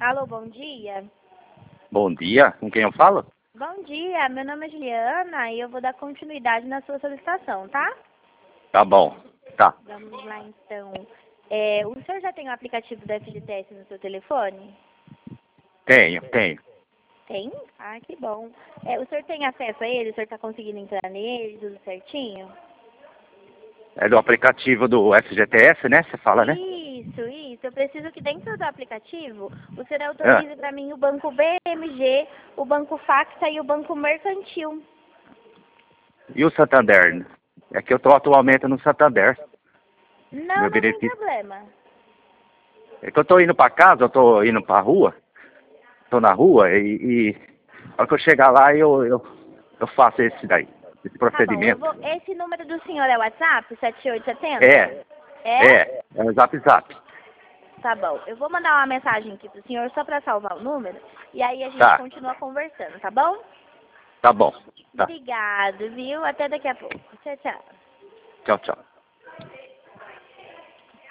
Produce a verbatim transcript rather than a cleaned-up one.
Alô, bom dia. Bom dia, com quem eu falo? Bom dia, meu nome é Juliana e eu vou dar continuidade na sua solicitação, tá? Tá bom, tá. Vamos lá então. É, o senhor já tem o aplicativo do F G T S no seu telefone? Tenho, tenho. Tem? Ah, que bom. É, o senhor tem acesso a ele? O senhor está conseguindo entrar nele, tudo certinho? É do aplicativo do F G T S, né? Você fala, né? Isso, isso. Eu preciso que dentro do aplicativo o senhor Ah, autorize para mim o Banco B M G, o Banco Facta e o Banco Mercantil. e o Santander? É que eu tô atualmente no Santander. Não, Meu não tem benefício. problema. É que eu tô indo pra casa, eu tô indo pra rua. Tô na rua e, e a hora que eu chegar lá eu, eu, eu faço esse daí, esse Tá bom, eu procedimento. vou. Esse número do senhor é o WhatsApp? sete oito sete zero? É, É? é, é o Zap Zap. Tá bom. Eu vou mandar uma mensagem aqui pro senhor só pra salvar o número. E aí a gente Tá, continua conversando, tá bom? tá bom. Tá. Obrigado, viu? Até daqui a pouco. Tchau, tchau. Tchau, tchau.